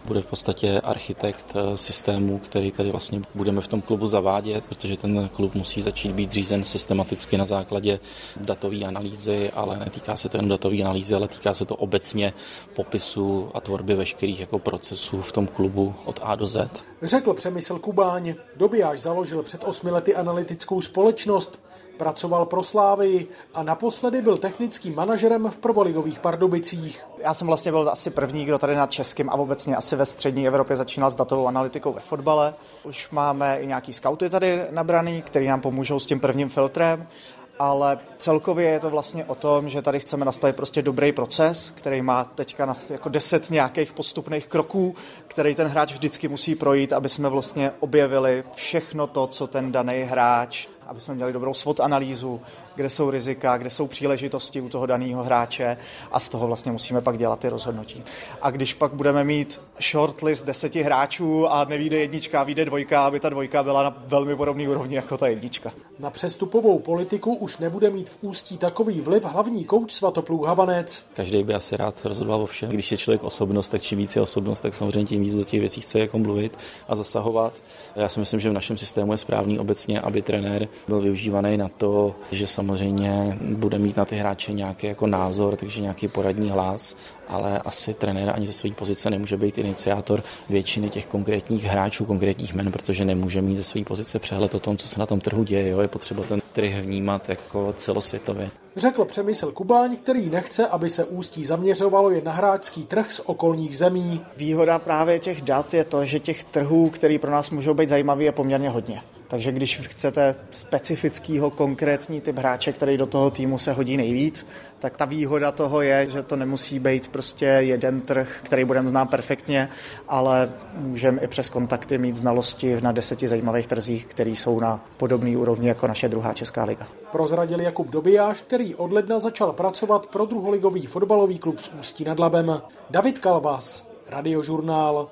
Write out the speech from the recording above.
Bude v podstatě architekt systému, který tady vlastně budeme v tom klubu zavádět, protože ten klub musí začít být řízen systematicky na základě datové analýzy, ale netýká se to jen datové analýzy, ale týká se to obecně popisu a tvorby veškerých jako procesů v tom klubu od A do Z. Řekl Přemysl Kubáň. Dobijáš založil před 8 lety analytickou společnost, pracoval pro Slávii a naposledy byl technickým manažerem v prvoligových Pardubicích. Já jsem vlastně byl asi první, kdo tady nad českým a obecně asi ve střední Evropě začínal s datovou analytikou ve fotbale. Už máme i nějaký skauty tady nabraný, který nám pomůžou s tím prvním filtrem. Ale celkově je to vlastně o tom, že tady chceme nastavit prostě dobrý proces, který má teďka jako 10 nějakých postupných kroků, který ten hráč vždycky musí projít, aby jsme vlastně objevili všechno to, co ten daný hráč, aby jsme měli dobrou SWOT analýzu, kde jsou rizika, kde jsou příležitosti u toho daného hráče a z toho vlastně musíme pak dělat ty rozhodnutí. A když pak budeme mít shortlist 10 hráčů a nevyjde jednička, vyjde dvojka, aby ta dvojka byla na velmi podobné úrovni jako ta jednička. Na přestupovou politiku už nebude mít v Ústí takový vliv hlavní kouč Svatopluk Habanec. Každý by asi rád rozhodoval o všem. Když je člověk osobnost, tak čím víc je osobnost, tak samozřejmě tím víc do těch věcí chce jako mluvit a zasahovat. Já si myslím, že v našem systému je správný obecně, aby trenér byl využívaný na to, že samozřejmě bude mít na ty hráče nějaký jako názor, takže nějaký poradní hlas, ale asi trenér ani ze své pozice nemůže být iniciátor většiny těch konkrétních hráčů, konkrétních men, protože nemůže mít ze své pozice přehled o tom, co se na tom trhu děje. Jo? Je potřeba ten trh vnímat jako celosvětově. Řekl Přemysl Kubáň, který nechce, aby se Ústí zaměřovalo jen na hráčský trh z okolních zemí. Výhoda právě těch dat je to, že těch trhů, který pro nás můžou být zajímavý, je poměrně hodně. Takže když chcete specifického konkrétní typ hráče, který do toho týmu se hodí nejvíc, tak ta výhoda toho je, že to nemusí být prostě jeden trh, který budeme znát perfektně, ale můžeme i přes kontakty mít znalosti na 10 zajímavých trzích, které jsou na podobné úrovni jako naše druhá česká liga. Prozradil Jakub Dobijáš, který od ledna začal pracovat pro druholigový fotbalový klub z Ústí nad Labem. David Kalvas, Radiožurnál.